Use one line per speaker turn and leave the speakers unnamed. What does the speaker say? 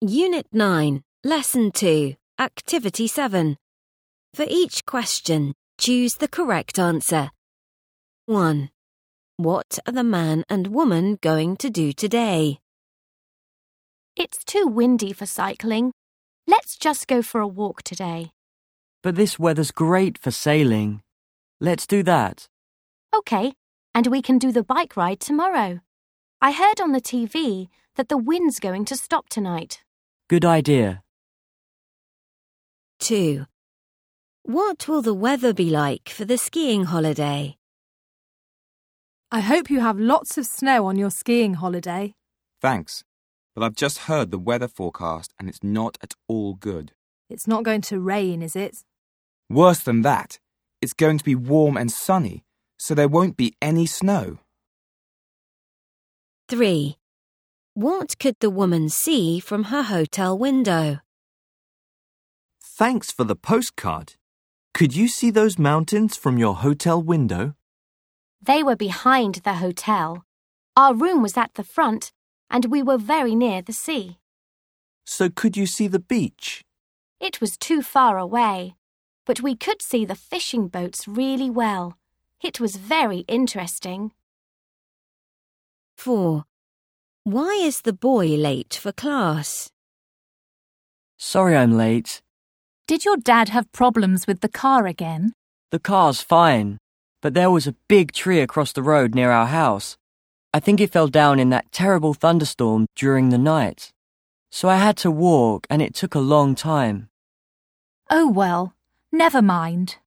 Unit 9, Lesson 2, Activity 7. For each question, choose the correct answer. 1. What are the man and woman going to do today?
It's too windy for cycling. Let's just go for a walk today.
But this weather's great for sailing. Let's do that.
OK, and we can do the bike ride tomorrow. I heard on the TV that the wind's going to stop tonight.
Good idea.
2. What will the weather be like for the skiing holiday?
I hope you have lots of snow on your skiing holiday.
Thanks, but I've just heard the weather forecast and it's not at all good.
It's not going to rain, is it?
Worse than that, it's going to be warm and sunny, so there won't be any snow.
3. What could the woman see from her hotel window?
Thanks for the postcard. Could you see those mountains from your hotel window?
They were behind the hotel. Our room was at the front, and we were very near the sea.
So could you see the beach?
It was too far away, but we could see the fishing boats really well. It was very interesting.
4. Why is the boy late for class?
Sorry I'm late.
Did your dad have problems with the car again?
The car's fine, but there was a big tree across the road near our house. I think it fell down in that terrible thunderstorm during the night. So I had to walk and it took a long time.
Oh well, never mind.